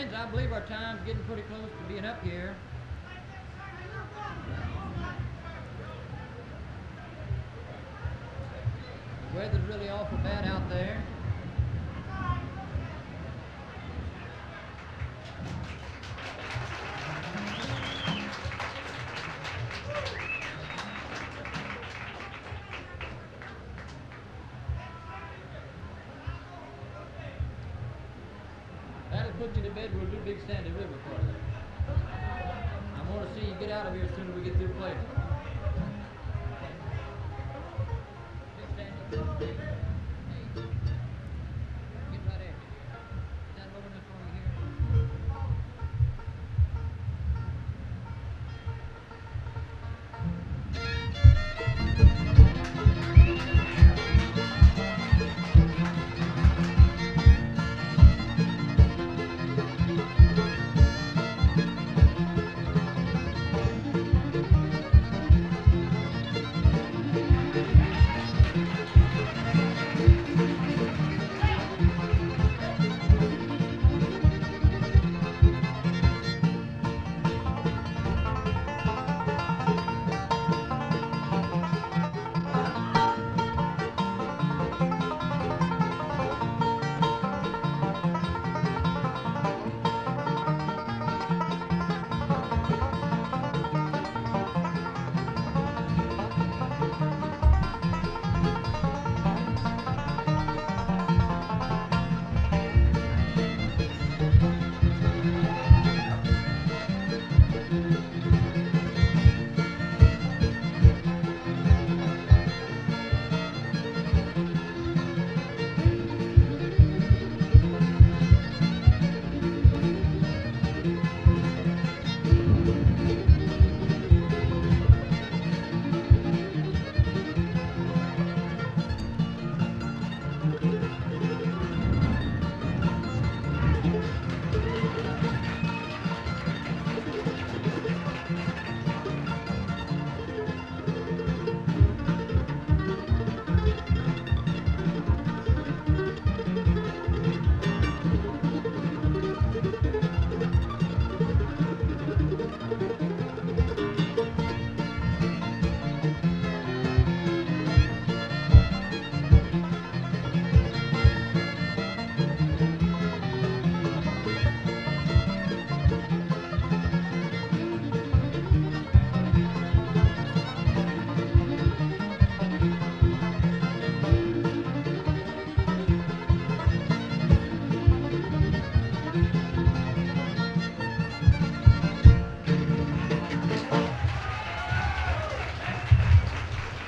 fans, I believe our time's getting pretty close to being up here. The weather's really awful bad out there. That'll put you to bed. We'll do Big Sandy River for you. I want to see you get out of here as soon as we get through playing.